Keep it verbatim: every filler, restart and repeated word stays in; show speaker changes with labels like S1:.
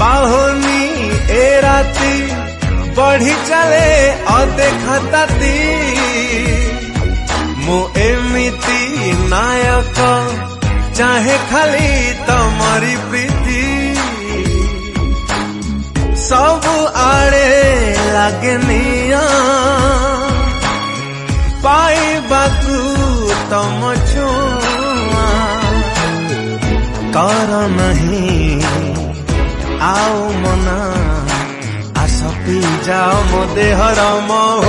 S1: आहोनी ए राती बढ़ी चले अदेखताती मु एमिती नायक चाहे खाली तमरी प्रीति सब आड़े लागे निया पाइबाकू तम छुआ कर नहीं आओ मना आस पी जाओ मो देहर मोह।